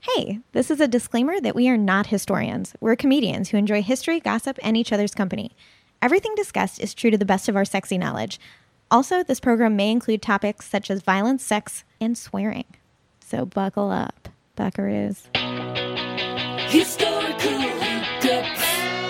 Hey, this is a disclaimer that we are not historians. We're comedians who enjoy history, gossip, and each other's company. Everything discussed is true to the best of our sexy knowledge. Also, this program may include topics such as violence, sex, and swearing. So buckle up, buckaroos. Historical Hookups.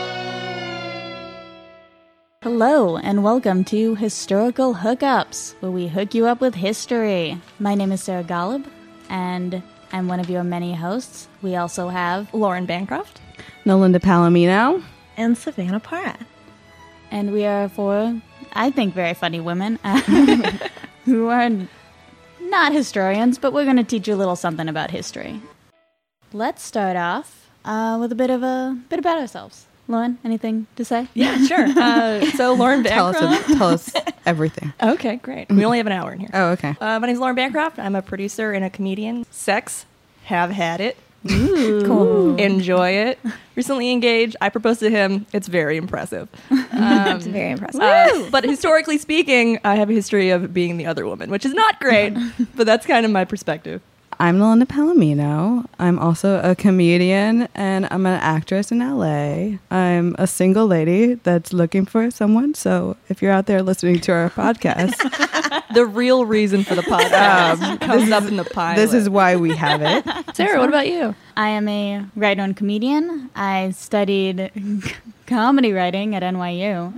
Hello, and welcome to Historical Hookups, where we hook you up with history. My name is Sarah Golub, and I'm one of your many hosts. We also have Lauren Bancroft, Nolinda Palomino, And Savannah Parra. and we are four, I think, very funny women who are not historians, but we're going to teach you a little something about history. Let's start off with a bit about ourselves. Lauren, anything to say? Yeah, sure. So Lauren tell Bancroft. us everything. Okay, great. We only have an hour in here. Oh, okay. My name's Lauren Bancroft. I'm a producer and a comedian. Sex, have had it. Cool. Enjoy it. Recently engaged. I proposed to him. It's very impressive. It's very impressive. But historically speaking, I have a history of being the other woman, which is not great, but that's kind of my perspective. I'm Nolinda Palomino. I'm also a comedian, and I'm an actress in LA. I'm a single lady that's looking for someone, so if you're out there listening to our podcast, The real reason for the podcast comes up in the pilot. this is why we have it. Sarah, what about you? I am a writer and comedian. I studied comedy writing at NYU.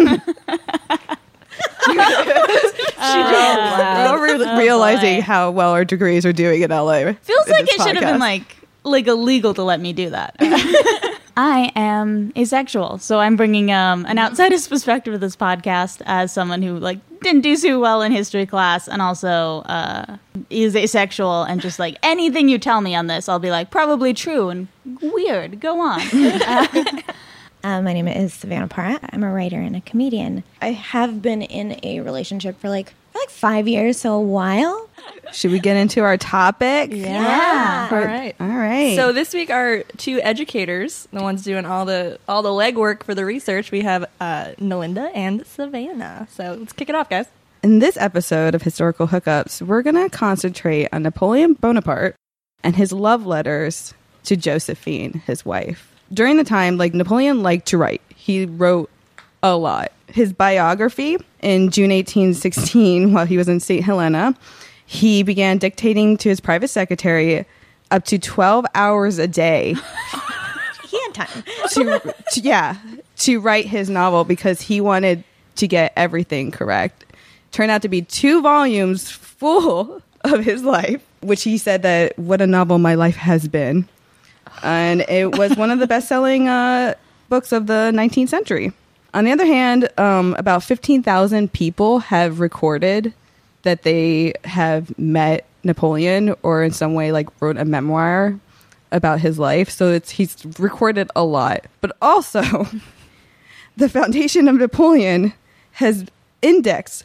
Realizing how well our degrees are doing in LA. Feels in like this it should have been like illegal to let me do that. I am asexual, so I'm bringing an outsider's perspective to this podcast as someone who didn't do so well in history class and also is asexual, and just anything you tell me on this, I'll be like, probably true and weird. Go on. My name is Savannah Parra. I'm a writer and a comedian. I have been in a relationship for like 5 years, so a while. Should we get into our topic? Yeah. All right. All right. So this week, our two educators, the ones doing all the legwork for the research, we have Nolinda and Savannah. So let's kick it off, guys. In this episode of Historical Hookups, we're going to concentrate on Napoleon Bonaparte and his love letters to Josephine, his wife. During the time, Napoleon liked to write. He wrote a lot. His biography in June 1816, while he was in St. Helena, he began dictating to his private secretary up to 12 hours a day He had time. to write his novel because he wanted to get everything correct. Turned out to be 2 volumes full of his life, which he said that what a novel my life has been. And it was one of the best-selling books of the 19th century. On the other hand, about 15,000 people have recorded that they have met Napoleon or in some way wrote a memoir about his life. So he's recorded a lot. But also, the Foundation of Napoleon has indexed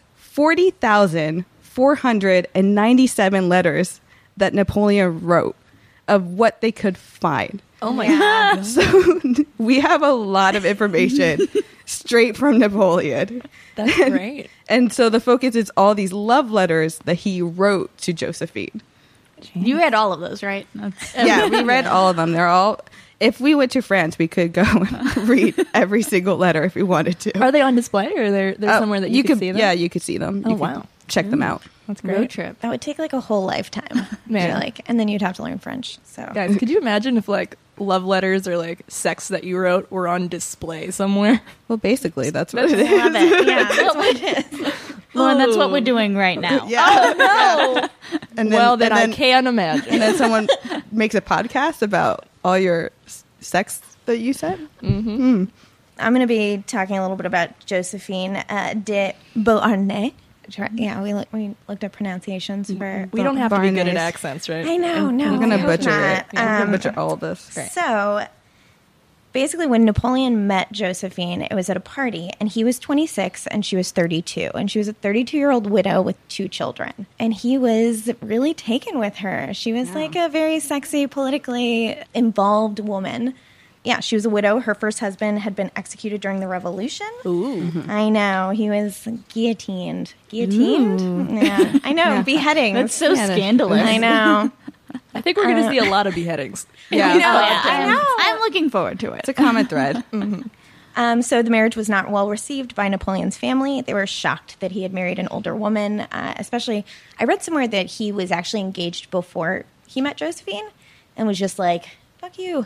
40,497 letters that Napoleon wrote of what they could find. Oh my God. So we have a lot of information straight from Napoleon. That's great. And so the focus is all these love letters that he wrote to Josephine. You read all of those, right? Yeah, we read all of them. They're all... If we went to France, we could go and read every single letter if we wanted to. Are they on display, or they're somewhere that you could see them? Yeah, you could see them. Oh, You could wow. check them out. That's great. Road trip. That would take a whole lifetime. Man. I feel and then you'd have to learn French. So Guys, could you imagine if love letters or sex that you wrote were on display somewhere? Well, basically, that's what it is. love it. Yeah, that's what it is. Lauren, that's what we're doing right now. Yeah. No. And Then I can't imagine. And then someone makes a podcast about all your sex that you said? I'm going to be talking a little bit about Josephine de Beauharnais. Yeah, we looked at pronunciations for... We don't have to be good at Barnes. accents, right? I know, no. We're going I to hope butcher not. it. We're going to butcher all of this. So, basically, when Napoleon met Josephine, it was at a party, and he was 26 and she was 32. And she was a 32-year-old widow with 2 children. And he was really taken with her. She was a very sexy, politically involved woman. Yeah, she was a widow. Her first husband had been executed during the Revolution. Ooh. I know. He was guillotined. Guillotined? Yeah. I know. Beheadings. That's so scandalous. I know. I think we're going to see a lot of beheadings. Yeah. I know. I'm looking forward to it. It's a common thread. So the marriage was not well received by Napoleon's family. They were shocked that he had married an older woman. Especially, I read somewhere that he was actually engaged before he met Josephine, and was just like, "Fuck you!"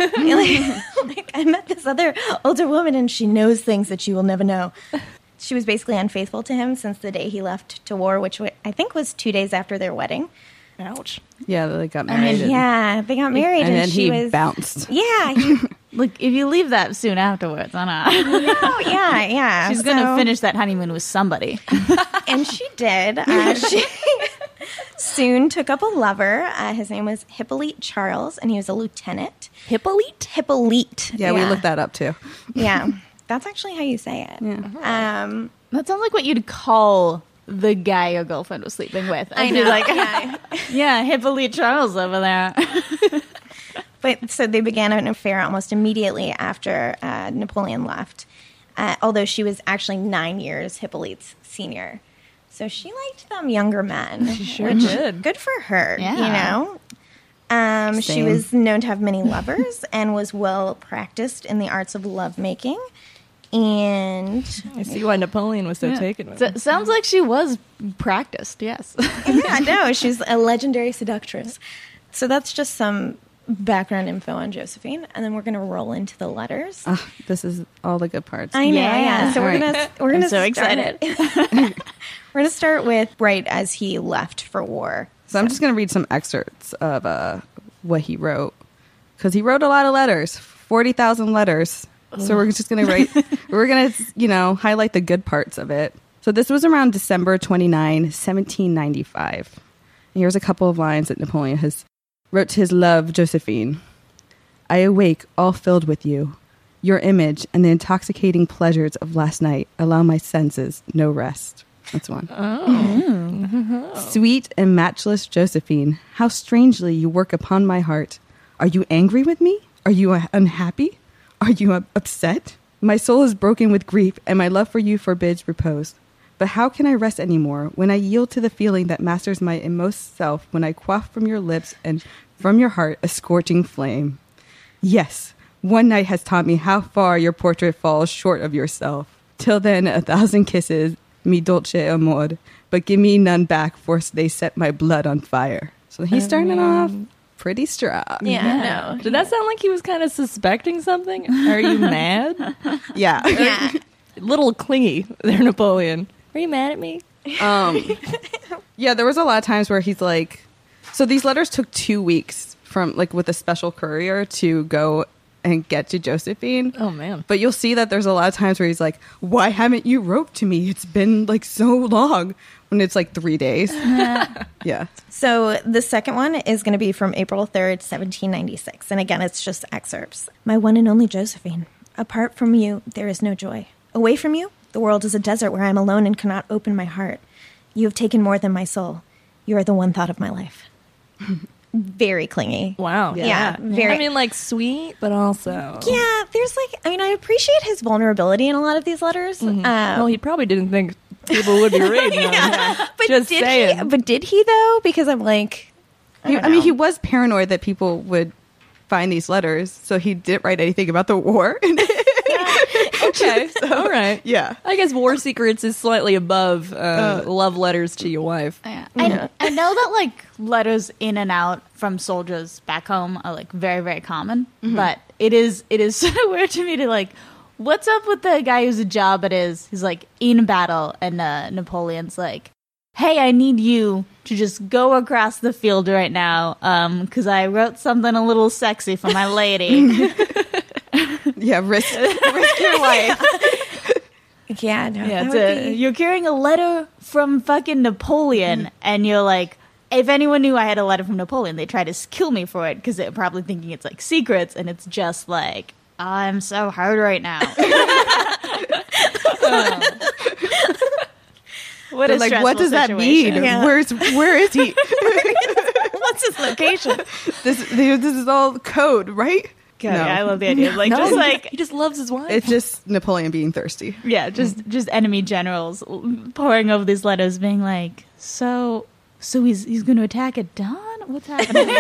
like, I met this other older woman, and she knows things that you will never know. She was basically unfaithful to him since the day he left to war, which I think was 2 days after their wedding. Ouch. Yeah, they got married. Yeah, they got married, and then she he was bounced. Yeah, he, Look, if you leave that soon afterwards, I know. oh, yeah. She's going to finish that honeymoon with somebody. And she did. She soon took up a lover. His name was Hippolyte Charles, and he was a lieutenant. Hippolyte? Hippolyte. Yeah, we looked that up too. Yeah, that's actually how you say it. Yeah. That sounds like what you'd call the guy your girlfriend was sleeping with. I I'd know. be like, Yeah. yeah, Hippolyte Charles over there. But so they began an affair almost immediately after Napoleon left, although she was actually 9 years Hippolyte's senior. So she liked them younger men. She sure did. Good for her, Yeah. you know. She Same. was known to have many lovers and was well practiced in the arts of lovemaking. And I see why Napoleon was so taken with her. Sounds like she was practiced, yes. yeah, no, she's a legendary seductress. So that's just some background info on Josephine, and then we're going to roll into the letters. This is all the good parts. I know, yeah. Yeah. So we're All gonna we're gonna I'm so start excited. we're gonna start with right as he left for war. So I'm just going to read some excerpts of what he wrote, because he wrote a lot of letters, 40,000 letters. So we're just going to write, we're going to, highlight the good parts of it. So this was around December 29, 1795. And here's a couple of lines that Napoleon has wrote to his love, Josephine. I awake all filled with you. Your image and the intoxicating pleasures of last night allow my senses no rest. That's one. Sweet and matchless Josephine, how strangely you work upon my heart. Are you angry with me? Are you unhappy? Are you upset? My soul is broken with grief, and my love for you forbids repose. But how can I rest anymore when I yield to the feeling that masters my inmost self when I quaff from your lips and from your heart a scorching flame? Yes, one night has taught me how far your portrait falls short of yourself. Till then, 1,000 kisses, mi dolce amor, but give me none back, for they set my blood on fire. So he's starting off pretty strong. Yeah, no. Did that sound like he was kind of suspecting something? Are you mad? Yeah. Yeah. Little clingy there, Napoleon. Are you mad at me? Yeah, there was a lot of times where he's like, so these letters took 2 weeks from with a special courier to go and get to Josephine. Oh, man. But you'll see that there's a lot of times where he's like, why haven't you wrote to me? It's been so long, when it's 3 days. Yeah. So the second one is going to be from April 3rd, 1796. And again, it's just excerpts. My one and only Josephine, apart from you, there is no joy. Away from you, the world is a desert where I am alone and cannot open my heart. You have taken more than my soul. You are the one thought of my life. Very clingy. Wow. Yeah, very. I mean, sweet, but also. Yeah, there's I appreciate his vulnerability in a lot of these letters. Well, he probably didn't think people would be reading them. But Just did saying. he? But did he though? Because I'm like, I mean, he was paranoid that people would find these letters, so he didn't write anything about the war. Okay. All right. Yeah. I guess War Secrets is slightly above love letters to your wife. Yeah. I know that letters in and out from soldiers back home are very, very common, but it is sort of weird to me to what's up with the guy whose job it is? He's in battle, and Napoleon's like, hey, I need you to just go across the field right now, because I wrote something a little sexy for my lady. Yeah, risk your life. yeah, no, Yeah, that would be- you're carrying a letter from fucking Napoleon, and you're like, if anyone knew I had a letter from Napoleon, they'd try to kill me for it, because they're probably thinking it's secrets, and it's just I'm so hard right now. What a They're what does that situation. mean? Yeah. Where is he? What's his location? This is all code, right? God, No. yeah, I love the idea. He just loves his wife. It's just Napoleon being thirsty. Yeah, just enemy generals poring over these letters, being so he's going to attack at dawn. What's happening?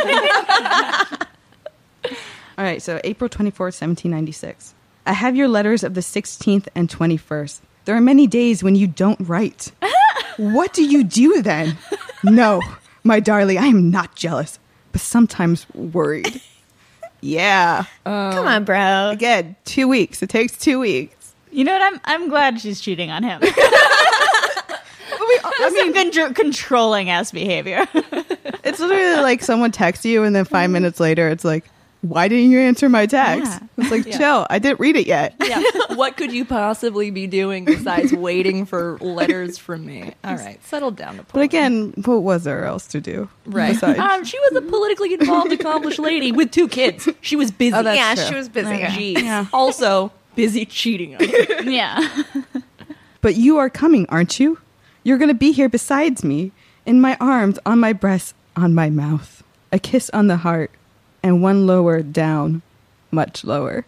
All right, so April 24th, 1796. I have your letters of the 16th and 21st. There are many days when you don't write. What do you do then? No, my darling, I am not jealous, but sometimes worried. Yeah. Come on, bro. Again, 2 weeks. It takes 2 weeks. You know what? I'm glad she's cheating on him. I mean, Controlling ass behavior. it's literally like someone texts you and then 5 minutes later it's like, why didn't you answer my text? Yeah. It's like, chill, I didn't read it yet. Yeah. What could you possibly be doing besides waiting for letters from me? All right, settle down. But Napoleon. again, what was there else to do? Right. besides- She was a politically involved, accomplished lady with 2 kids. She was busy. Oh, that's Yeah, true. she was busy. Jeez. Yeah. Also busy cheating on you. Yeah. But you are coming, aren't you? You're going to be here besides me, in my arms, on my breast, on my mouth. A kiss on the heart, and one lower down, much lower.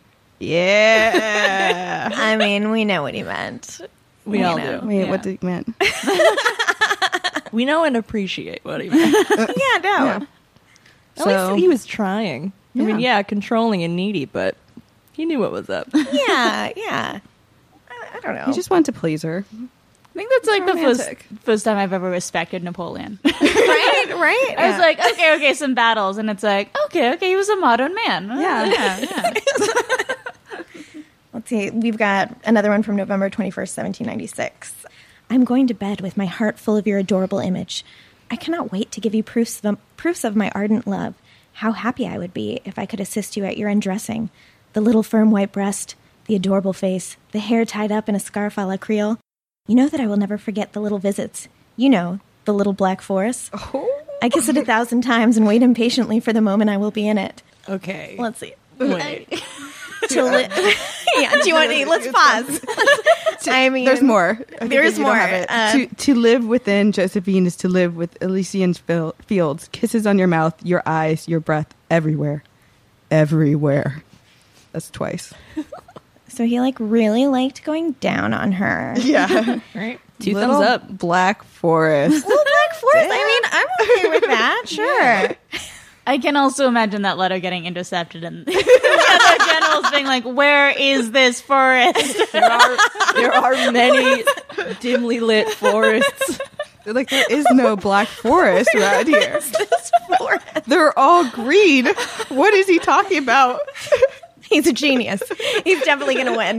Yeah. I mean, we know what he meant. We all know. do. Wait, Yeah. what did you mean? We know and appreciate what he meant. Yeah, no. Yeah. At least he was trying. I mean, Yeah. yeah, controlling and needy, but he knew what was up. Yeah, yeah. I don't know. He just wanted to please her. I think that's like the Romantic. first time I've ever respected Napoleon. right? I was like, okay, some battles, and it's like, okay, he was a modern man. Yeah. Let's see. We've got another one from November 21st, 1796. I'm going to bed with my heart full of your adorable image. I cannot wait to give you proofs of my ardent love. How happy I would be if I could assist you at your undressing. The little firm white breast, the adorable face, the hair tied up in a scarf a la Creole. You know that I will never forget the little visits. You know, the little black forest. I kiss it 1,000 times and wait impatiently for the moment I will be in it. Okay. Let's see. Wait. Yeah, do you want to? Let's pause. I mean, There's more. I think There is that you don't more. have it. To live within Josephine is to live with Elysian fields, kisses on your mouth, your eyes, your breath, everywhere. Everywhere. That's twice. So he really liked going down on her. Yeah. Right? 2 Little thumbs up. Black Forest. Well, Black Forest. I mean, I'm okay with that. Sure. I can also imagine that letter getting intercepted and the other generals being like, where is this forest? There are many dimly lit forests. Like, there is no Black Forest around here. This forest. They're all green. What is he talking about? He's a genius. He's definitely going to win.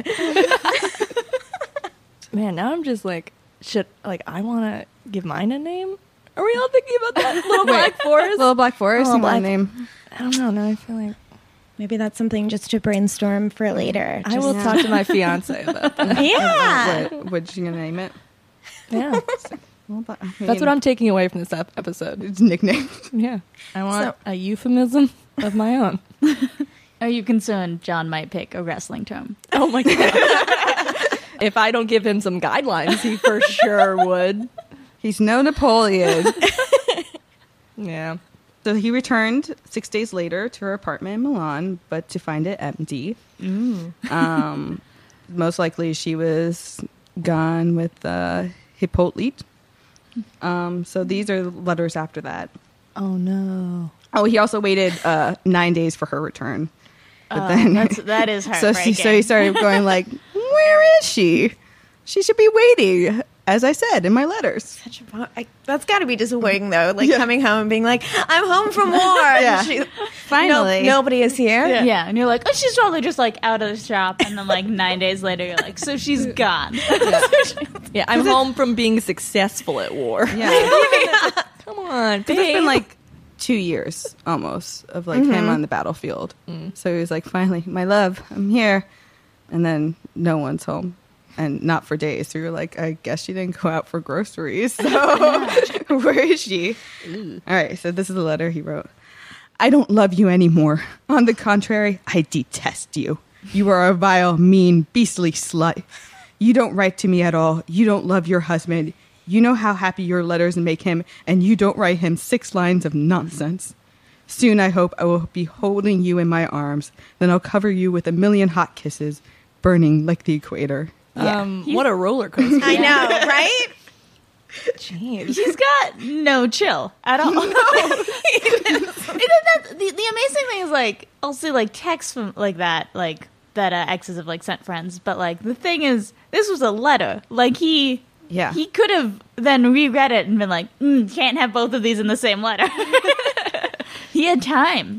Man, now I'm just like, I want to give mine a name? Are we all thinking about that little black forest? Little Black Forest, Little you want Black- a name? I don't know. Now I feel like Maybe that's something just to brainstorm for later. I will talk to my fiance about that. Yeah. What you gonna name it? Yeah. That's what I'm taking away from this episode. It's nickname. Yeah. I want a euphemism of my own. Are you concerned John might pick a wrestling term? Oh my God. If I don't give him some guidelines, he for sure would. He's no Napoleon. Yeah. So he returned 6 days later to her apartment in Milan, but to find it empty. Most likely she was gone with Hippolyte. So these are letters after that. Oh no. Oh, he also waited 9 days for her return. But then, That is so heartbreaking. he started going like, "Where is she? She should be waiting." As I said in my letters. That's got to be disappointing, though. Like coming home and being like, "I'm home from war." Yeah. And Finally. nobody is here. Yeah, and you're like, oh, she's totally just like out of the shop, and then like 9 days later, you're like, so she's gone. Yeah, I'm home from being successful at war. Yeah. Come on, Because it's been like 2 years almost of like him on the battlefield. So he was like, finally, my love, I'm here. And then no one's home. And not for days. So you're like, I guess she didn't go out for groceries. So where is she? All right. So this is the letter he wrote. I don't love you anymore. On the contrary, I detest you. You are a vile, mean, beastly slut. You don't write to me at all. You don't love your husband. You know how happy your letters make him, and you don't write him 6 lines of nonsense. Soon, I hope, I will be holding you in my arms. Then I'll cover you with 1,000,000 hot kisses, burning like the equator. what a roller coaster. I know, right? Jeez. He's got no chill at all. No. The amazing thing is, like, I'll see, like, texts from, like, that exes have, like, sent friends. But, like, the thing is, this was a letter. Like, he could have then reread it and been like, can't have both of these in the same letter. He had time.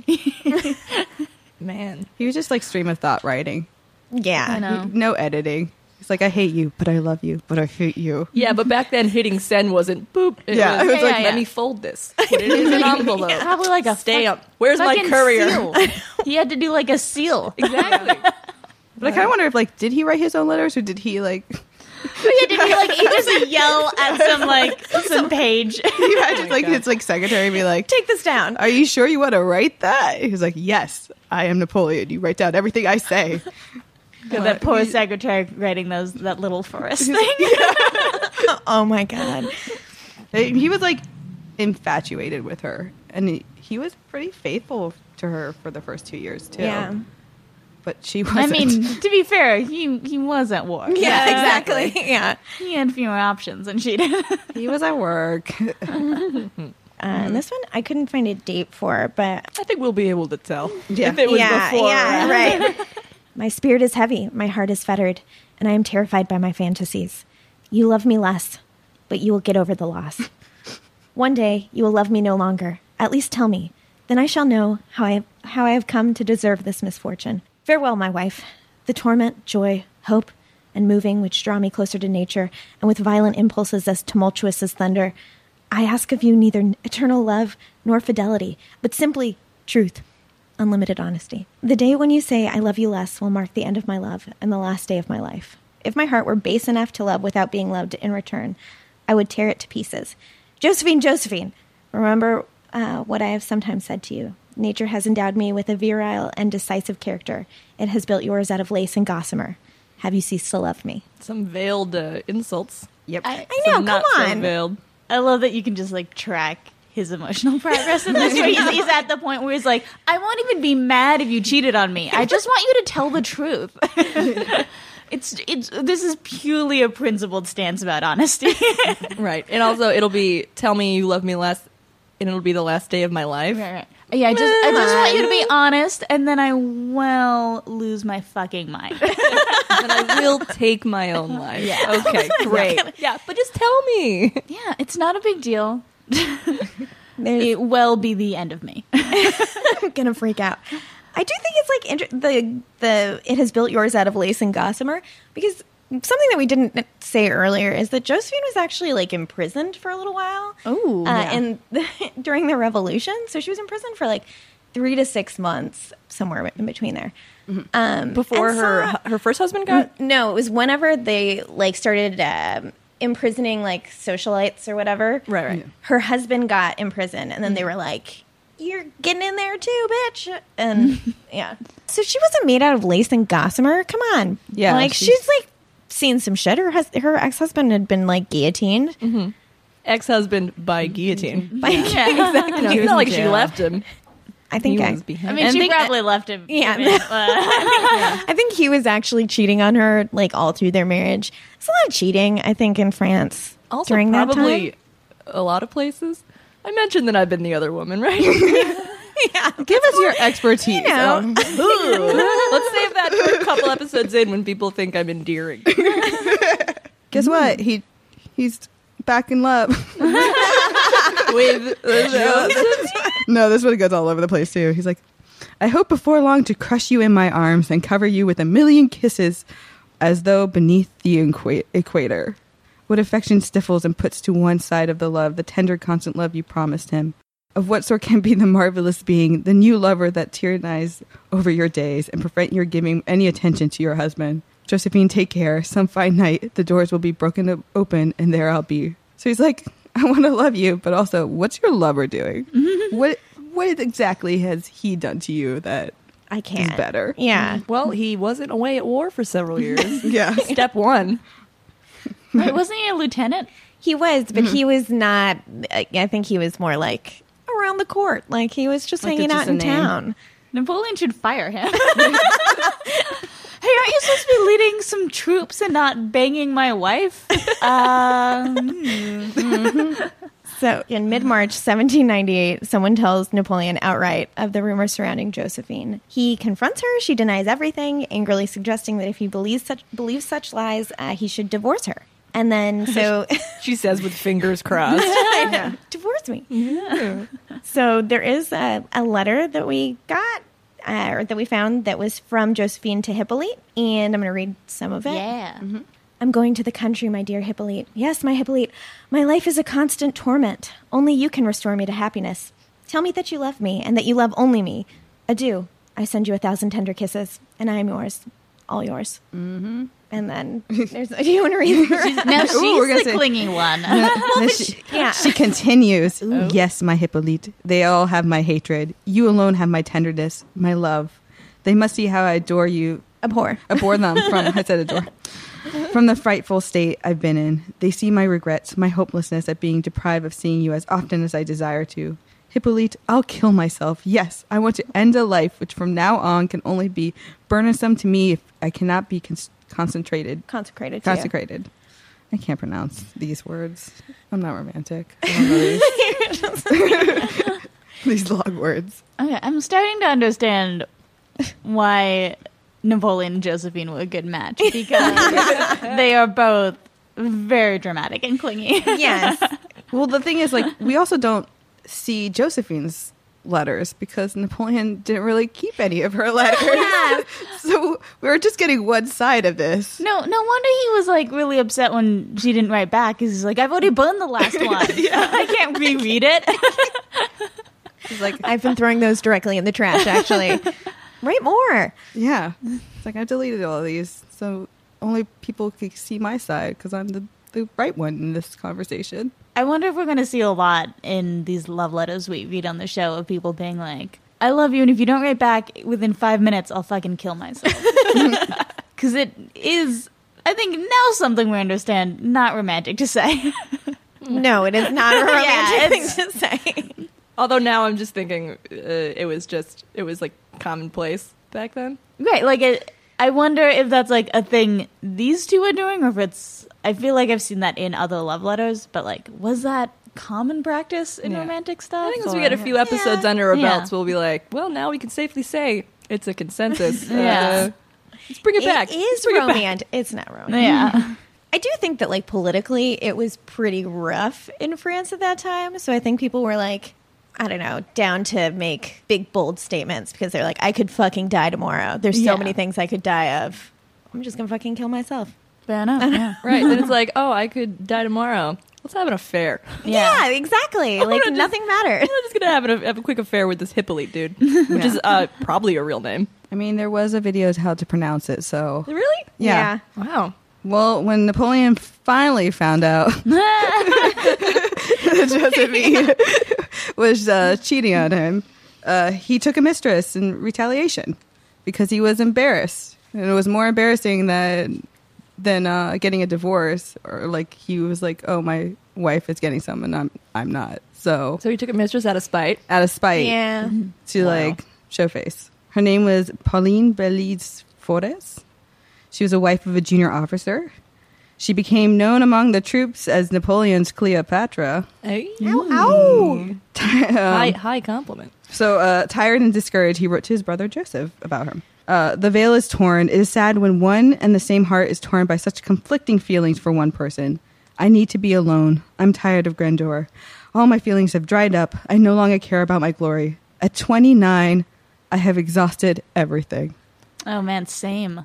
Man. He was just like stream of thought writing. Yeah. I know. No editing. He's like, I hate you, but I love you, but I hate you. Yeah, but back then hitting send wasn't boop. It Yeah, was it was like, let me fold this. Put it in an envelope. Probably like a Stamp. Where's my fucking courier? seal. He had to do like a seal. Exactly. But I kind of wonder if, like, did he write his own letters or did he, like... He had to be like, he just yell at some page. You imagine, like, his, like, secretary be like, Take this down. are you sure you want to write that? He was like, yes, I am Napoleon. You write down everything I say. That poor secretary writing that little forest thing. Oh my God. He was, like, infatuated with her. And he was pretty faithful to her for the first 2 years, too. Yeah. But she wasn't. I mean, to be fair, he was at war. Yeah, exactly. Yeah. He had fewer options than she did. he was at work. And this one I couldn't find a date for, but I think we'll be able to tell. Yeah. If it was before. Yeah, right. My spirit is heavy, my heart is fettered, and I am terrified by my fantasies. You love me less, but you will get over the loss. One day you will love me no longer. At least tell me. Then I shall know how I have come to deserve this misfortune. Farewell, my wife. The torment, joy, hope, and moving which draw me closer to nature, and with violent impulses as tumultuous as thunder, I ask of you neither eternal love nor fidelity, but simply truth, unlimited honesty. The day when you say I love you less will mark the end of my love and the last day of my life. If my heart were base enough to love without being loved in return, I would tear it to pieces. Josephine, remember what I have sometimes said to you. Nature has endowed me with a virile and decisive character. It has built yours out of lace and gossamer. Have you ceased to love me? Some veiled insults. Yep. I know, Some not come so on. veiled. I love that you can just like track his emotional progress in this. Where he's at the point where he's like, I won't even be mad if you cheated on me. I just want you to tell the truth. This is purely a principled stance about honesty. Right. And also, it'll be, tell me you love me less, and it'll be the last day of my life. Right. Yeah, I just want you to be honest, and then I will lose my fucking mind. And I will take my own life. Yeah. Okay, great. Yeah, but just tell me. Yeah, it's not a big deal. There's, It will be the end of me. I'm gonna freak out. I do think it's like the it has built yours out of lace and gossamer, because something that we didn't say earlier is that Josephine was actually like imprisoned for a little while. Oh, and during the revolution, so she was in prison for like 3 to 6 months, somewhere in between there. Before and her first husband got? No, it was whenever they like started imprisoning like socialites or whatever. Right. Her husband got imprisoned, and then they were like, "You're getting in there too, bitch!" And yeah, so she wasn't made out of lace and gossamer. Come on, Yeah, like she's like seen some shit. Her ex-husband had been like guillotined. Ex-husband by guillotine. By- It's not like she left him. I think He I, was I beheaded. mean, I she think probably left him. Yeah. I I think he was actually cheating on her like all through their marriage. It's a lot of cheating, I think, in France Also, during that probably time. a lot of places. I mentioned that I've been the other woman, right? Yeah, Give us your expertise. you know. Let's save that for a couple episodes in when people think I'm endearing. Guess what? He's back in love. With No, this one goes all over the place too. He's like, I hope before long to crush you in my arms and cover you with 1,000,000 kisses as though beneath the equator. What affection stifles and puts to one side of the love, the tender, constant love you promised him. Of what sort can be the marvelous being, the new lover that tyrannize over your days and prevent your giving any attention to your husband? Josephine, take care. Some fine night, the doors will be broken open and there I'll be. So he's like, I want to love you, but also, what's your lover doing? What exactly has he done to you that I can't. is better? Yeah. well, he wasn't away at war for several years. Yeah. Step one. Wait, wasn't he a lieutenant? He was, but he was not. I think he was more like around the court. Like he was just Like hanging just out a in name. town. Napoleon should fire him. Hey, aren't you supposed to be leading some troops and not banging my wife? So in mid-March 1798, someone tells Napoleon outright of the rumors surrounding Josephine. He confronts her. She denies everything, angrily suggesting that if he believes such lies, he should divorce her. And then, so... She says with fingers crossed. I know. Divorce me. Yeah. So there is a letter that we got, or that we found, that was from Josephine to Hippolyte, and I'm going to read some of it. Yeah. Mm-hmm. I'm going to the country, my dear Hippolyte. Yes, my Hippolyte. My life is a constant torment. Only you can restore me to happiness. Tell me that you love me, and that you love only me. Adieu. I send you 1,000 tender kisses, and I am yours. All yours. Mm-hmm. And then, there's... Do you want to read it? Now she's we're gonna the say- clingy one. Yeah. She continues. Yes, my Hippolyte. They all have my hatred. You alone have my tenderness, my love. They must see how I adore you. Abhor. Abhor them from, I said adore. From the frightful state I've been in. They see my regrets, my hopelessness at being deprived of seeing you as often as I desire to. Hippolyte, I'll kill myself. Yes, I want to end a life which from now on can only be burdensome to me if I cannot be concentrated. Consecrated to you. Consecrated. I can't pronounce these words. I'm not romantic. I don't know these long words. Okay, I'm starting to understand why Napoleon and Josephine were a good match, because they are both very dramatic and clingy. Yes. Well, the thing is, like, we also don't see Josephine's letters because Napoleon didn't really keep any of her letters. Yeah. So we were just getting one side of this. No wonder he was like really upset when she didn't write back. He's like, I've already burned the last one. I can't reread it. He's like, I've been throwing those directly in the trash, actually. Write more. yeah. It's like, I deleted all of these so only people could see my side because I'm the right one in this conversation. I wonder if we're going to see a lot in these love letters we read on the show of people being like, I love you, and if you don't write back within 5 minutes, I'll fucking kill myself. Because it is, I think, now something we understand, not romantic to say. No, it is not a romantic Yeah, thing to say. Although now I'm just thinking it was like commonplace back then. Right, like, I wonder if that's like a thing these two are doing, or if it's, I feel like I've seen that in other love letters, but like, was that common practice in Yeah. romantic stuff? I think once or- we get a few episodes under our Yeah. belts, we'll be like, well, now we can safely say it's a consensus. Yeah. Let's bring it back. It Let's is bring it back. romantic. It's not romantic. Yeah. I do think that, like, politically, it was pretty rough in France at that time. So I think people were like, I don't know, down to make big, bold statements because they're like, I could fucking die tomorrow. There's so Yeah. many things I could die of. I'm just going to fucking kill myself. Fair enough. Yeah. Right. Then it's like, oh, I could die tomorrow. Let's have an affair. Yeah, exactly. Like, just- nothing mattered. I'm just gonna have a quick affair with this Hippolyte dude, which is probably a real name. I mean, there was a video of how to pronounce it, so Really? yeah. Wow. Well, when Napoleon finally found out that Josephine was cheating on him, he took a mistress in retaliation because he was embarrassed. And it was more embarrassing than getting a divorce, or like he was like, "Oh, my wife is getting some, and I'm not." So So he took a mistress out of spite. out of spite, Yeah. to Wow. like show face. Her name was Pauline Belize Fortes. She was a wife of a junior officer. She became known among the troops as Napoleon's Cleopatra. Hey. Ow. High compliment. So, tired and discouraged, he wrote to his brother Joseph about her. The veil is torn. It is sad when one and the same heart is torn by such conflicting feelings for one person. I need to be alone. I'm tired of grandeur. All my feelings have dried up. I no longer care about my glory. At 29, I have exhausted everything. Oh man, same.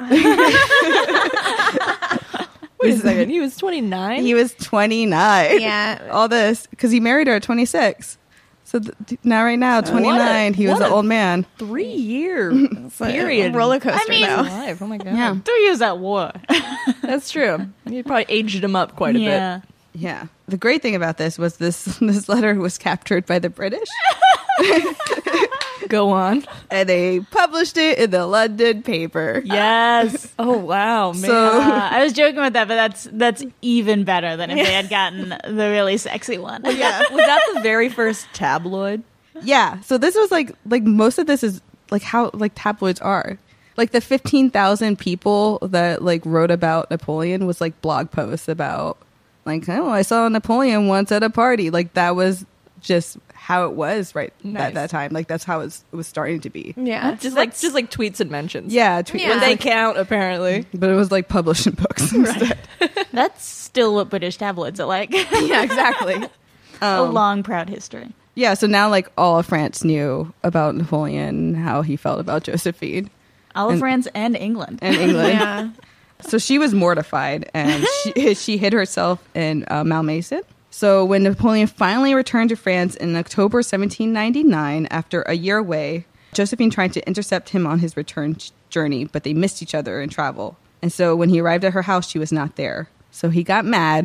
Wait a second. He was 29. He was 29. Yeah. All this, because he married her at 26. So now, right now, 29, he was what an a- old man. 3 year period. Roller coaster, I mean- though. Life. Oh my god. Yeah. 3 years at war. That's true. You probably aged him up quite a Yeah. Yeah. The great thing about this was this letter was captured by the British. bit. Go on. And they published it in the London paper. Yes. Oh wow, man. So- I was joking with that, but that's even better than if they had gotten the really sexy one. Yeah. was that the very first tabloid? Yeah. So this was like most of this is like how like tabloids are. Like the 15,000 people that like wrote about Napoleon was like blog posts about like, oh, I saw Napoleon once at a party. Like that was just how it was at that time. Like that's how it was starting to be. Yeah. Just like tweets and mentions. Yeah, When they count, apparently. but it was like published in books instead. That's still what British tabloids are like. Yeah, exactly. A long, proud history. Yeah, so now like all of France knew about Napoleon, how he felt about Josephine All of France and England. and England. Yeah. So she was mortified, and she hid herself in Malmaison. So when Napoleon finally returned to France in October 1799, after a year away, Josephine tried to intercept him on his return journey, but they missed each other in travel. And so when he arrived at her house, she was not there. So he got mad.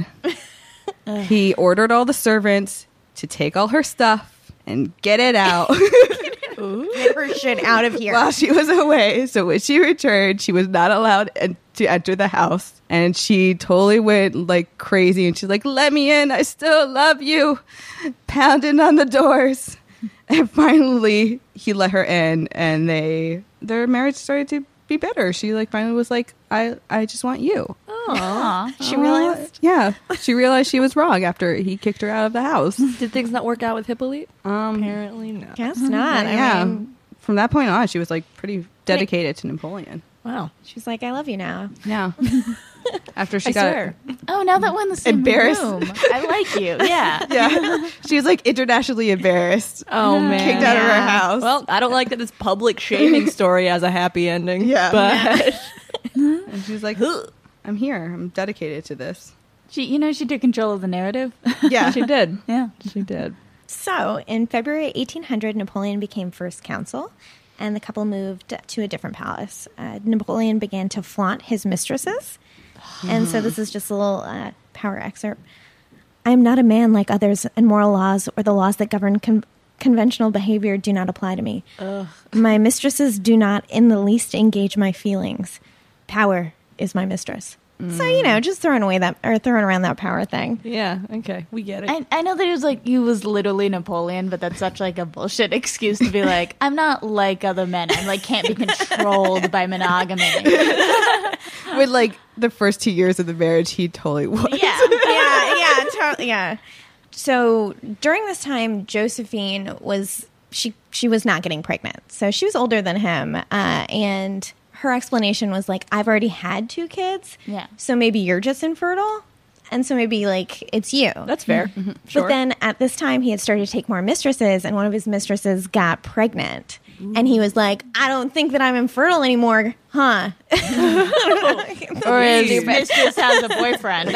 He ordered all the servants to take all her stuff and get it out Get her shit out of here. while she was away. So when she returned, she was not allowed to enter the house. And she totally went like crazy. And she's like, let me in. I still love you. Pounding on the doors. And finally, he let her in. And their marriage started to be better. She like finally was like, I just want you. Aw. She realized. Yeah. She realized she was wrong after he kicked her out of the house. Did things not work out with Hippolyte? Apparently not. Guess not. Yeah. I mean, From that point on, she was like pretty dedicated to Napoleon. Wow. she's like, I love you now. Yeah. After she I got swear. Oh, now that we're in the same Embarrassed. room. I like you. Yeah. Yeah. She was like internationally embarrassed. Oh, man. Kicked out of her Yeah. house. Well, I don't like that this public shaming story has a happy ending. Yeah. But And she was like, I'm here. I'm dedicated to this. She took control of the narrative. Yeah. she did. Yeah. She did. So, in February 1800, Napoleon became first consul, and the couple moved to a different palace. Napoleon began to flaunt his mistresses, and so this is just a little power excerpt. I am not a man like others, and moral laws or the laws that govern conventional behavior do not apply to me. My mistresses do not in the least engage my feelings. Power is my mistress. So, just throwing around that power thing. Yeah. Okay. We get it. I know that he was literally Napoleon, but that's such like a bullshit excuse to be like, I'm not like other men. I'm like can't be controlled by monogamy. With like the first 2 years of the marriage, he totally was. Yeah. Totally, yeah. So during this time, Josephine was she was not getting pregnant, so she was older than him, and her explanation was like, I've already had 2 kids, Yeah. so maybe you're just infertile, and so maybe like it's you. That's fair. Sure. But then at this time, he had started to take more mistresses, and one of his mistresses got pregnant. And he was like, I don't think that I'm infertile anymore, huh? Or his mistress has a boyfriend.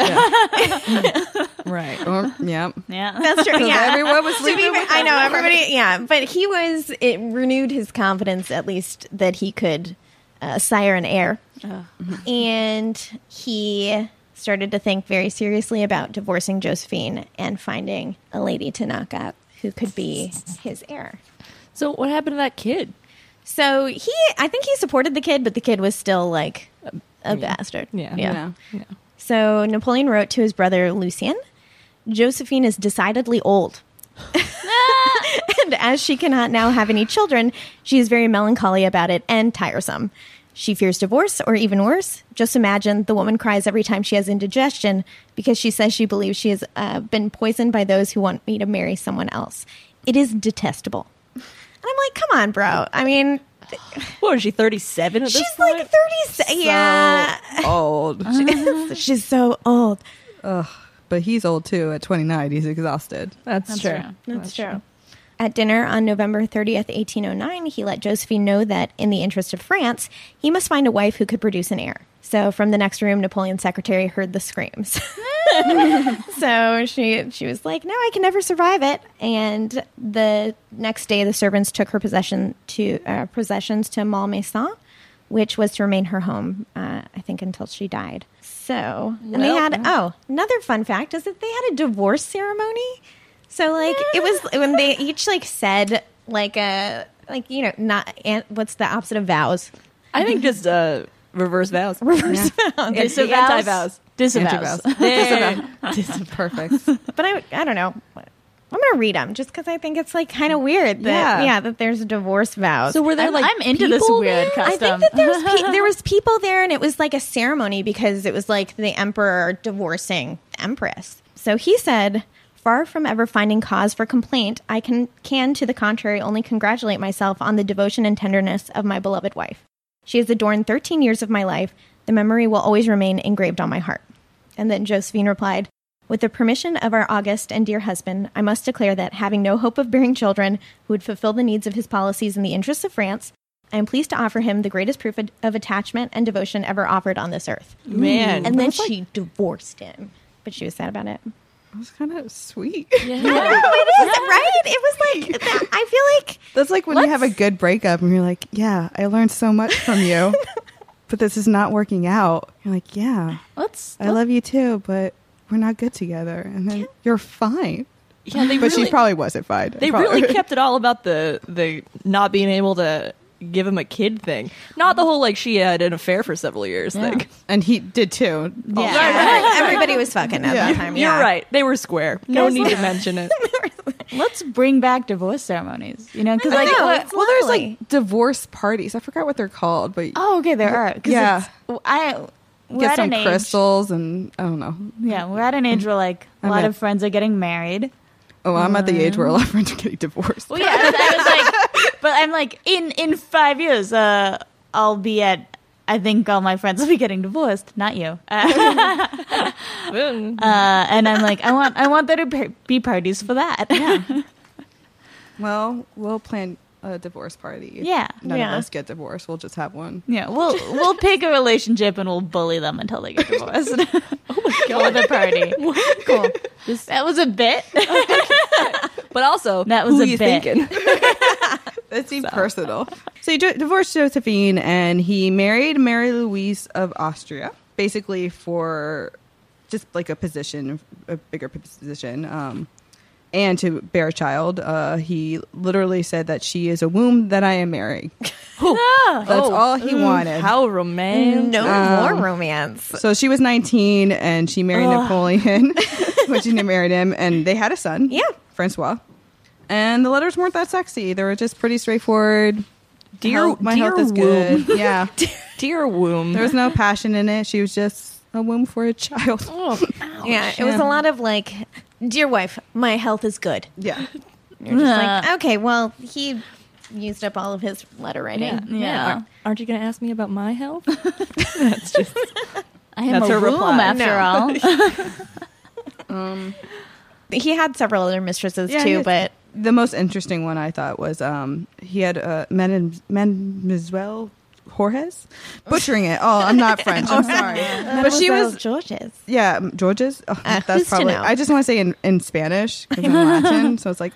Right. Or, yeah. Yeah. That's true. Yeah, everyone was To be sleeping fair, with I know everyone. everybody. Yeah, but it renewed his confidence, at least that he could sire an heir, and he started to think very seriously about divorcing Josephine and finding a lady to knock up who could be his heir. So what happened to that kid? So I think he supported the kid, but the kid was still like a bastard. Yeah. Yeah. Yeah. So Napoleon wrote to his brother Lucien, Josephine is decidedly old. And as she cannot now have any children, she is very melancholy about it and tiresome. She fears divorce, or even worse. Just imagine the woman cries every time she has indigestion because she says she believes she has been poisoned by those who want me to marry someone else. It is detestable. And I'm like, come on, bro. I mean, What was she, 37 at this she's point? like 36. Yeah. Old. She's so old. Ugh. But he's old too. At 29, he's exhausted. That's true. That's true. At dinner on November 30th, 1809, he let Josephine know that in the interest of France, he must find a wife who could produce an heir. So from the next room, Napoleon's secretary heard the screams. So she was like, no, I can never survive it. And the next day, the servants took her possessions to Malmaison, which was to remain her home, I think, until she died. So, and they had, another fun fact is that they had a divorce ceremony. So, like, it was when they each, like, said, like, what's the opposite of vows? I think just reverse vows. Reverse vows. Anti-vows. Disavows. Perfect. But I don't know. I'm going to read them just because I think it's like kind of weird that, that there's divorce vows. So were there like I'm into this people weird there? custom. I think that there was people there, and it was like a ceremony because it was like the emperor divorcing the empress. So he said, far from ever finding cause for complaint, I can to the contrary only congratulate myself on the devotion and tenderness of my beloved wife. She has adorned 13 years of my life. The memory will always remain engraved on my heart. And then Josephine replied, with the permission of our august and dear husband, I must declare that, having no hope of bearing children who would fulfill the needs of his policies in the interests of France, I am pleased to offer him the greatest proof of attachment and devotion ever offered on this earth. Man. And then she divorced him. But she was sad about it. It was kind of sweet. It is, right? It was like, I feel like... That's like when you have a good breakup and you're like, yeah, I learned so much from you, but this is not working out. You're like, yeah, I love you too, but we're not good together. And then you're fine. Yeah, but she probably wasn't fine. They really kept it all about the not being able to give him a kid thing. Not the whole like she had an affair for several years thing. And he did too. Yeah. Everybody was fucking at that time. You're right. They were square. No need to mention it. Let's bring back divorce ceremonies. You know, because like, well, there's like divorce parties. I forgot what they're called, but okay, there are. Yeah, we're get at some an age, crystals and I don't know. Yeah, we're at an age where like a lot of friends are getting married. Oh, I'm at the age where a lot of friends are getting divorced. Well, yeah, I was like, but I'm like, in 5 years, I'll be at. I think all my friends will be getting divorced, not you. And I'm like, I want there to be parties for that. Yeah. Well, we'll plan a divorce party. Yeah. None of us get divorced. We'll just have one. Yeah, we'll pick a relationship and we'll bully them until they get divorced. Oh my god, the party. Cool. That was a bit. But also, that was who a you bit. thinking? That seemed personal. So he divorced Josephine and he married Mary Louise of Austria, basically for just like a position, a bigger position, and to bear a child. He literally said that she is a womb that I am marrying. That's all he wanted. How romantic. No more romance. So she was 19 and she married Napoleon when she married him, and they had a son. Yeah. Francois. And the letters weren't that sexy. They were just pretty straightforward. My health is good. Yeah. Dear womb. There was no passion in it. She was just a womb for a child. Yeah, it was a lot of like, dear wife, my health is good. Yeah. You're just like, okay, well, he used up all of his letter writing. Yeah. Aren't you going to ask me about my health? That's just. I am That's a her womb reply. after all. He had several other mistresses too, but the most interesting one I thought was he had Mademoiselle Jorges, butchering it. Oh, I'm not French. I'm sorry, but she was Georges. Yeah, Georges. Oh, who's that's to probably. know? I just want to say in Spanish because I'm Latin, so it's like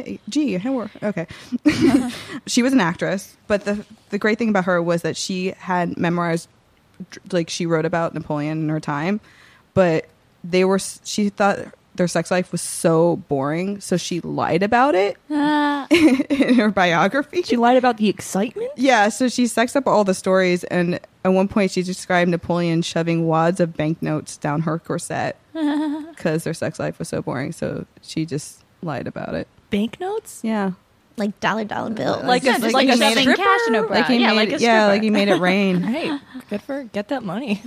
okay. She was an actress, but the great thing about her was that she had memoirs, like she wrote about Napoleon in her time, but she thought their sex life was so boring, so she lied about it in her biography. She lied about the excitement? Yeah, so she sexed up all the stories, and at one point she described Napoleon shoving wads of banknotes down her corset because their sex life was so boring, so she just lied about it. Banknotes? Yeah. Like dollar bills. Like a shoving stripper? cash in her bra. Like he made, like a stripper. like he made it rain. Hey, good for her. Get that money.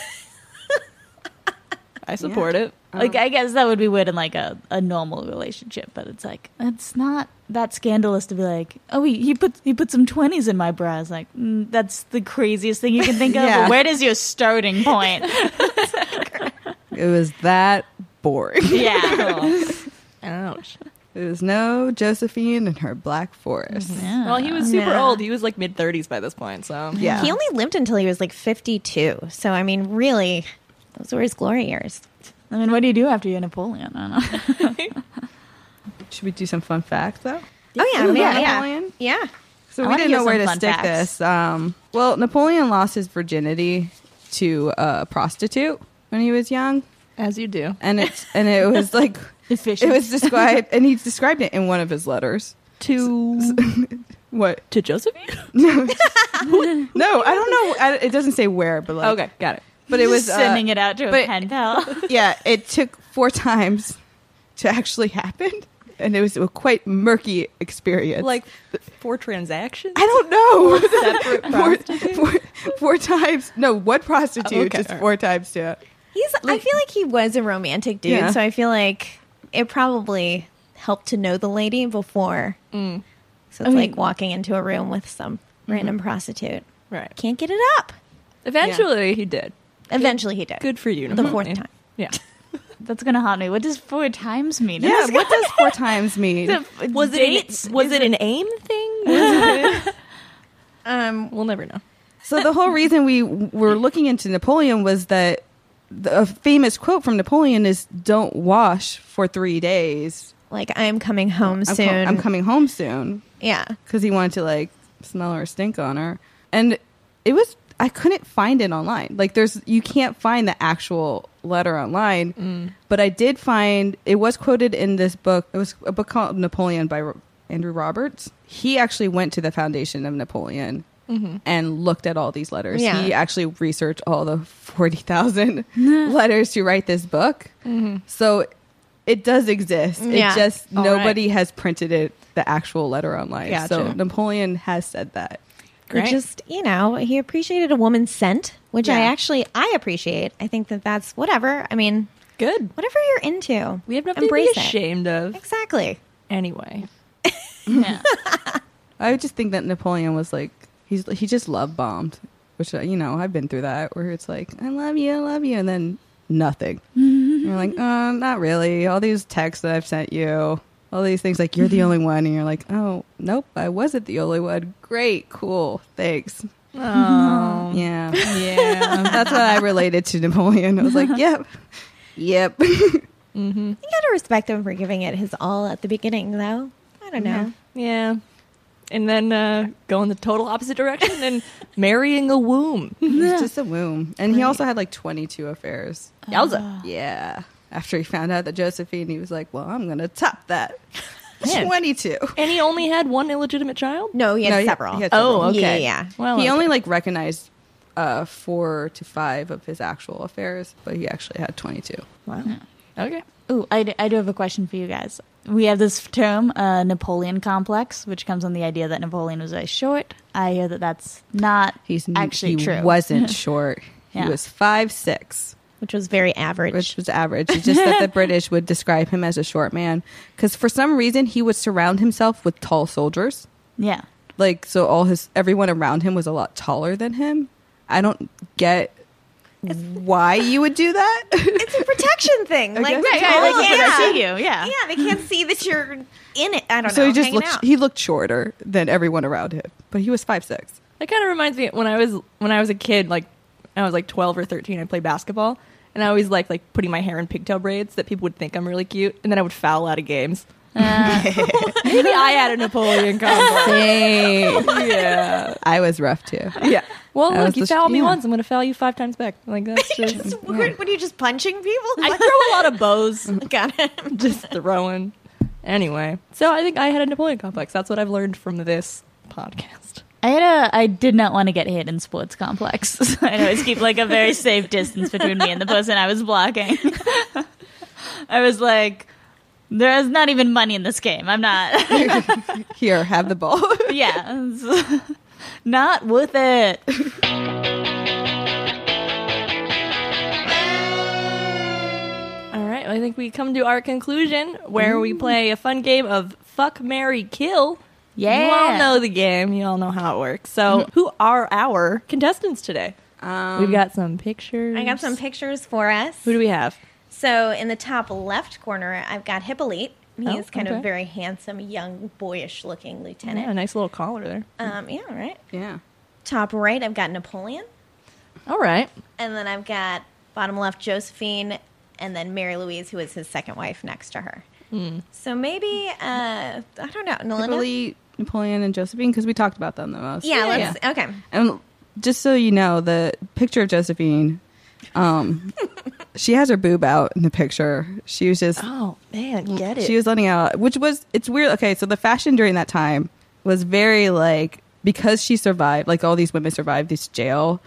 I support it. Like, I guess that would be weird in like a normal relationship, but it's like, it's not that scandalous to be like, oh, he put some 20s in my bra. It's like, that's the craziest thing you can think of. Yeah. Where does your starting point? It was that boring. Yeah. Ouch. There was no Josephine in her Black Forest. Yeah. Well, he was super Yeah. old. He was like mid-30s by this point, so. Yeah. He only lived until he was like 52. So, I mean, really, those were his glory years. I mean, what do you do after you're Napoleon? I don't know. Should we do some fun facts, though? Oh, yeah. Ooh, yeah. Napoleon? Yeah. So I we wanna didn't hear know where some to fun stick facts. this. Well, Napoleon lost his virginity to a prostitute when he was young, As you do. and it was like Efficient. it was described, and he described it in one of his letters. To What? to Josephine? No, I don't know. It doesn't say where, but like, Okay, got it. but it was sending it out to a but- pen pal. Yeah, it took 4 times to actually happen. and it was a quite murky experience. Like 4 transactions? I don't know. Separate prostitutes? four times. No, one prostitute, Oh, okay. just 4 times too. I feel like he was a romantic dude, Yeah. so I feel like it probably helped to know the lady before. So it's like walking into a room with some random prostitute. Right. Can't get it up. Eventually, he did. Eventually he did. Good for you. The 4th Napoleon. time. Yeah. That's gonna haunt me. What does 4 times mean? Yeah, what does 4 times mean? Was Dates? it an aim thing? We'll never know. So the whole reason we were looking into Napoleon was that a famous quote from Napoleon is "Don't wash for 3 days." Like, I'm coming home soon. I'm coming home soon Yeah. because he wanted to like smell her stink on her, and it was I couldn't find it online. Like, you can't find the actual letter online, but I did find it was quoted in this book. It was a book called Napoleon by Andrew Roberts. He actually went to the foundation of Napoleon and looked at all these letters. Yeah. He actually researched all the 40,000 letters to write this book. So it does exist. Yeah. It just All nobody has printed it, the actual letter online. Gotcha. So Napoleon has said that. Great. He just, he appreciated a woman's scent, which Yeah. I appreciate. I think that's whatever. I mean, Good. whatever you're into. We have nothing Embrace to be ashamed of. Exactly. Anyway. Yeah. I would just think that Napoleon was like he just love bombed, which I've been through that where it's like I love you, and then nothing. You're like, not really. All these texts that I've sent you, all these things like you're the only one, and you're like, oh nope, I wasn't the only one. Great, cool, thanks. Oh. Yeah, Yeah. that's what I related to Napoleon. I was like, yep. You gotta respect him for giving it his all at the beginning, though. I don't know. Yeah. And then go in the total opposite direction and marrying a womb. He's just a womb, and he also had like 22 affairs. Yowza. Yeah. After he found out that Josephine, he was like, well, I'm going to top that. Man. 22. And he only had one illegitimate child? No, he had No, several. he had several. Oh, okay. Yeah. Well, He okay. only recognized 4 to 5 of his actual affairs, but he actually had 22. Wow. Okay. Ooh, I do have a question for you guys. We have this term, Napoleon complex, which comes on the idea that Napoleon was very short. I hear that that's not actually he true. wasn't short. Yeah. He was 5'6", Which was very average. which was average. It's just that the British would describe him as a short man because for some reason he would surround himself with tall soldiers. Yeah. Like, so everyone around him was a lot taller than him. I don't get why you would do that. It's a protection thing. Like, guess right, so. right, Like, yeah. they see you. Yeah. Yeah, they can't see that you're in it. I don't So know. he just hanging looked. out. He looked shorter than everyone around him, but he was 5'6". That kind of reminds me when I was a kid, like I was like 12 or 13, I played basketball, and I always like putting my hair in pigtail braids that people would think I'm really cute, and then I would foul out of games. Maybe I had a Napoleon complex. Yeah. I was rough too. Yeah. Well, That look, was you the- foul me yeah. once, I'm going to foul you 5 times back. Like that's just. What are you just punching people? I throw a lot of bows, Got it. just throwing. Anyway, so I think I had a Napoleon complex. That's what I've learned from this podcast. I did not want to get hit in sports complex. So I'd always keep like a very safe distance between me and the person I was blocking. I was like, there's not even money in this game. I'm not. Here, have the ball. Yeah. It's not worth it. All right, I think we come to our conclusion where we play a fun game of Fuck, Marry, Kill. Yeah. You all know the game. You all know how it works. So, who are our contestants today? We've got some pictures. I got some pictures for us. Who do we have? So in the top left corner, I've got Hippolyte. He's Oh, kind okay. of very handsome, young, boyish-looking Yeah, a lieutenant. nice little collar there. Yeah, right. Yeah. Top right, I've got Napoleon. All right. And then I've got bottom left Josephine, and then Mary Louise, who is his second wife, next to her. So maybe, I don't know, Melinda? Hippolyte, Napoleon, and Josephine, because we talked about them the most. Yeah, let's, okay. And just so you know, the picture of Josephine, she has her boob out in the picture. She was just, Oh, man, get it. she was letting out, it's weird. Okay, so the fashion during that time was very like, because she survived, like all these women survived this jail,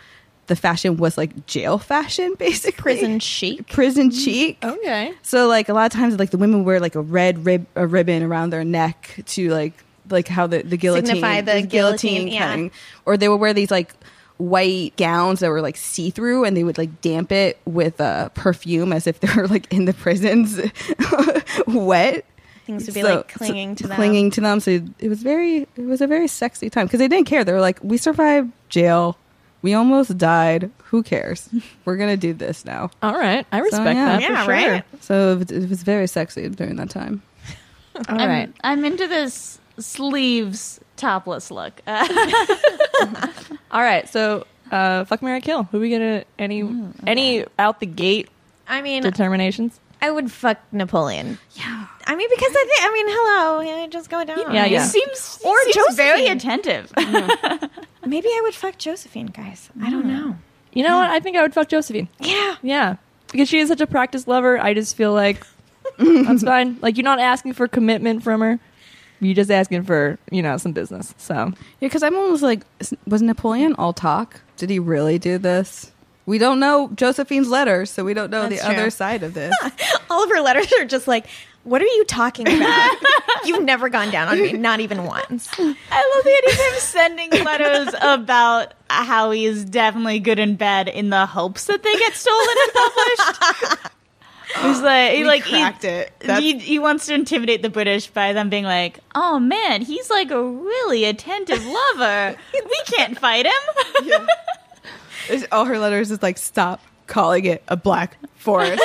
the fashion was like jail fashion, basically. Prison chic. Prison chic. Okay. So like a lot of times like the women wear like a red ribbon around their neck to like how the guillotine, Signify the guillotine, yeah. cutting. Or they would wear these like white gowns that were like see-through, and they would like damp it with perfume as if they were like in the prisons wet. Things would be like clinging to them. Clinging to them. So it was a very sexy time because they didn't care. They were like, we survived jail. We almost died. Who cares? We're going to do this now. All right. I respect yeah. that. Yeah, for sure. right? So it was very sexy during that time. All right. I'm into this sleeves topless look. All right. So, fuck, marry, kill. Who are we gonna any out the gate I mean, determinations? I would fuck Napoleon. Yeah. I mean, because hello, yeah, just go down. Yeah, yeah. He seems very Josephine. attentive. Maybe I would fuck Josephine, guys. I don't know. You know what? I think I would fuck Josephine. Yeah. Yeah, because she is such a practiced lover. I just feel like that's fine. Like, you're not asking for commitment from her. You're just asking for, some business. So Yeah, because I'm almost like, was Napoleon all talk? Did he really do this? We don't know Josephine's letters, so we don't know That's the true. other side of this. All of her letters are just like, what are you talking about? You've never gone down on me, not even once. I love the idea of him sending letters about how he is definitely good in bed in the hopes that they get stolen and published. He's like, cracked it. He wants to intimidate the British by them being like, oh man, he's like a really attentive lover. We can't fight him. Yeah. All her letters is like, stop calling it a black forest.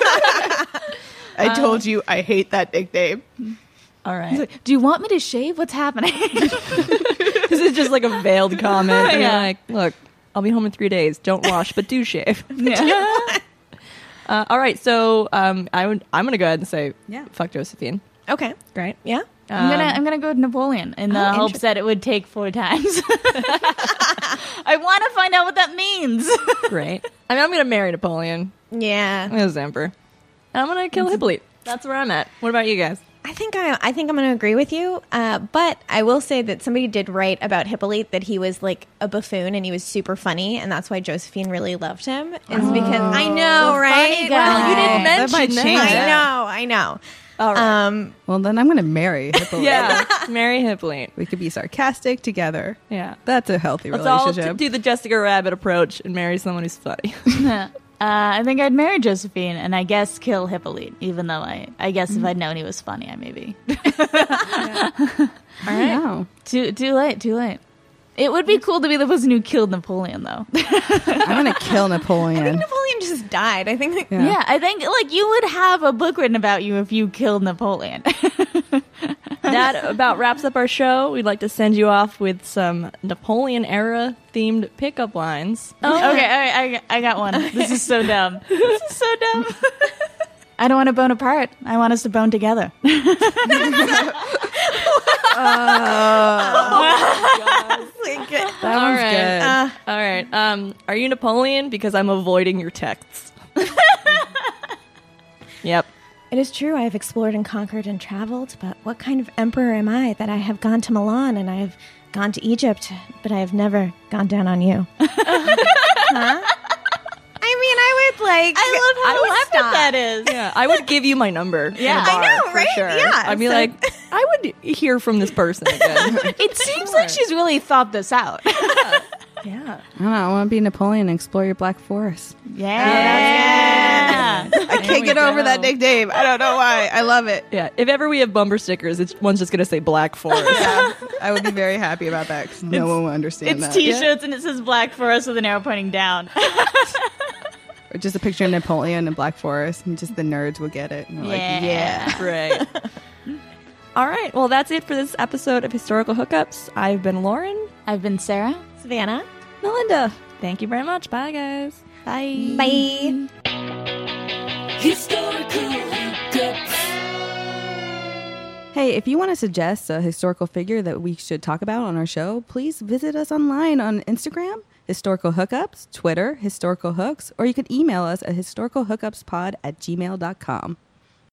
I told you I hate that nickname. all right. He's like, do you want me to shave? What's happening? This is just like a veiled comment. And Yeah. you're like, look, I'll be home in 3 days. Don't wash, but do shave. Yeah. All right. So I'm gonna go ahead and say, Yeah. fuck Josephine. Okay. Great. Yeah. I'm gonna go with Napoleon in the hopes that it would take 4 times. I want to find out what that means. Great. I mean, I'm gonna marry Napoleon Yeah. as emperor. And I'm gonna kill Hippolyte. That's where I'm at. What about you guys? I think I'm going to agree with you, but I will say that somebody did write about Hippolyte that he was like a buffoon and he was super funny, and that's why Josephine really loved him. Is because I know, right? funny guy. Well, you didn't That mention might that. change it. I know. All right. Well, then I'm going to marry Hippolyte. Yeah. Marry Hippolyte. We could be sarcastic together. Yeah. That's a healthy Let's all relationship. do the Jessica Rabbit approach and marry someone who's funny. I think I'd marry Josephine and I guess kill Hippolyte, even though I guess if I'd known he was funny, I maybe. All right. Wow. Too late. It would be cool to be the person who killed Napoleon, though. I'm going to kill Napoleon. Napoleon just died. I think. Yeah. Yeah, I think like you would have a book written about you if you killed Napoleon. That about wraps up our show. We'd like to send you off with some Napoleon era themed pickup lines. Okay, all right, I got one. This is so dumb. I don't want to bone apart. I want us to bone together. That one's good. All right. Are you Napoleon? Because I'm avoiding your texts. Yep. It is true, I have explored and conquered and traveled, but what kind of emperor am I that I have gone to Milan and I have gone to Egypt, but I have never gone down on you? Huh? I mean, I would like. I love how elaborate that is. Yeah, I would give you my number. Yeah. in a bar, I know, for right? Sure. Yeah, I'd be so- like, I would hear from this person again. It seems like she's really thought this out. Yeah. I don't know. I want to be Napoleon and explore your Black Forest. Yeah. I can't get over that nickname. I don't know why. I love it. Yeah. If ever we have bumper stickers, one's just gonna say Black Forest. I would be very happy about that because no one will understand It's that. t-shirts and it says Black Forest with an arrow pointing down. Or just a picture of Napoleon and Black Forest, and just the nerds will get it. And they're like, yeah. Right. All right. Well, that's it for this episode of Historical Hookups. I've been Lauren. I've been Sarah. Savannah. Melinda. Thank you very much. Bye, guys. Bye. Bye. Historical Hookups. Hey, if you want to suggest a historical figure that we should talk about on our show, please visit us online on Instagram, Historical Hookups, Twitter, Historical Hooks, or you can email us at historicalhookupspod@gmail.com.